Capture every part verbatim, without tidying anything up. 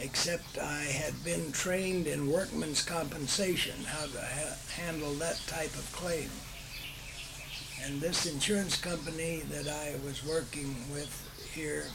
except I had been trained in workman's compensation, how to ha- handle that type of claim. And this insurance company that I was working with here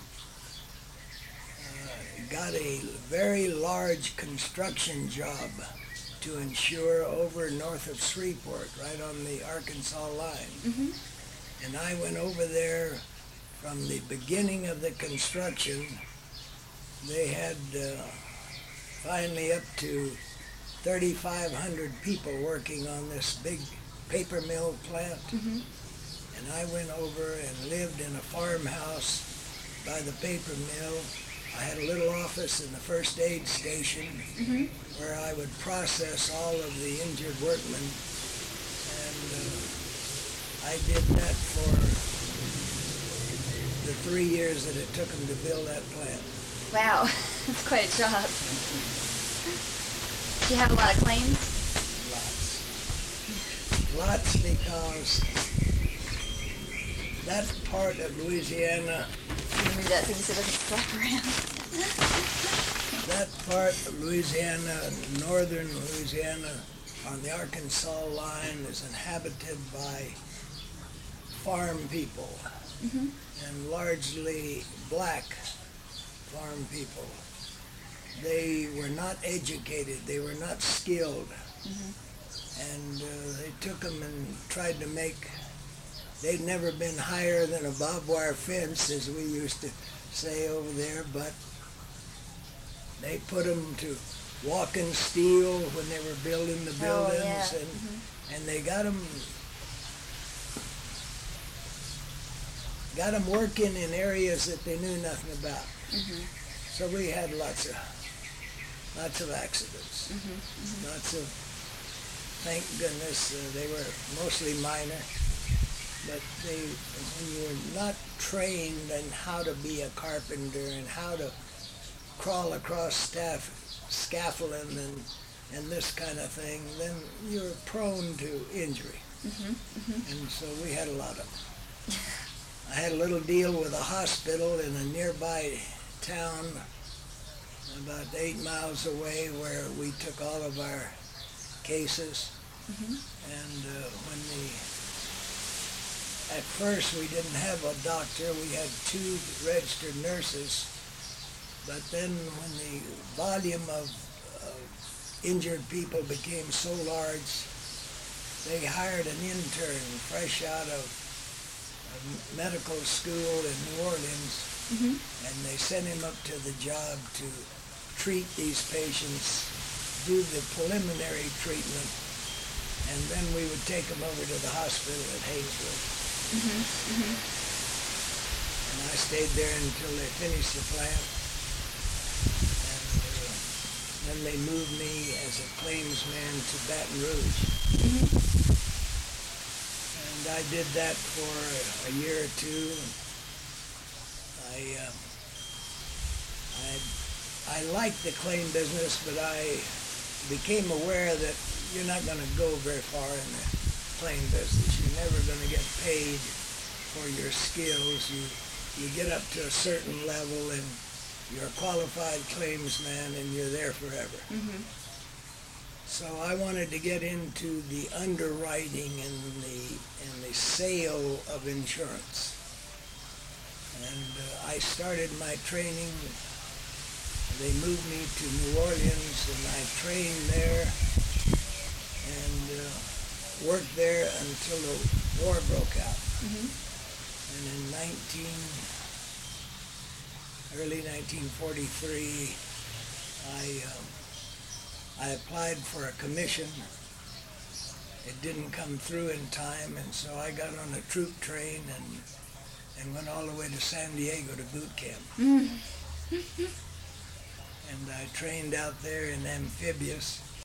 uh, got a very large construction job to insure over north of Shreveport, right on the Arkansas line. Mm-hmm. And I went over there from the beginning of the construction. They had uh, finally up to thirty-five hundred people working on this big paper mill plant. Mm-hmm. And I went over and lived in a farmhouse by the paper mill. I had a little office in the first aid station Mm-hmm. where I would process all of the injured workmen. And uh, I did that for the three years that it took them to build that plant. Wow, that's quite a job. Do you have a lot of claims? Lots. Lots, because that part of Louisiana, Give me that thing so it doesn't flap around. that part of Louisiana, northern Louisiana, on the Arkansas line is inhabited by farm people, Mm-hmm. and largely black farm people. They were not educated, they were not skilled, Mm-hmm. and uh, they took them and tried to make, they'd never been higher than a barbed wire fence, as we used to say over there, but they put them to walking steel when they were building the Oh, buildings, yeah. and, Mhm. and they got them got them working in areas that they knew nothing about. Mm-hmm. So we had lots of lots of accidents, Mm-hmm. Mm-hmm. lots of, thank goodness, uh, they were mostly minor, but they, when you're not trained in how to be a carpenter and how to crawl across staff, scaffolding and, and this kind of thing, then you're prone to injury. Mm-hmm. Mm-hmm. And so we had a lot of them. I had a little deal with a hospital in a nearby town about eight miles away where we took all of our cases. Mm-hmm. And uh, when the, at first we didn't have a doctor, we had two registered nurses. But then when the volume of, of injured people became so large, they hired an intern fresh out of a medical school in New Orleans, Mm-hmm. and they sent him up to the job to treat these patients, do the preliminary treatment, and then we would take them over to the hospital at Haynesville. Mm-hmm. Mm-hmm. And I stayed there until they finished the plant. And uh, then they moved me as a claimsman to Baton Rouge. Mm-hmm. And I did that for a year or two. I, uh, I, I liked the claim business, but I became aware that you're not going to go very far in the claim business. You're never going to get paid for your skills. You, you get up to a certain level and you're a qualified claimsman and you're there forever. Mm-hmm. So I wanted to get into the underwriting and the and the sale of insurance. And uh, I started my training. They moved me to New Orleans and I trained there and uh, worked there until the war broke out. Mm-hmm. And in nineteen, early nineteen forty-three, I um, I applied for a commission. It didn't come through in time, and so I got on a troop train and and went all the way to San Diego to boot camp. Mm-hmm. And I trained out there in amphibious.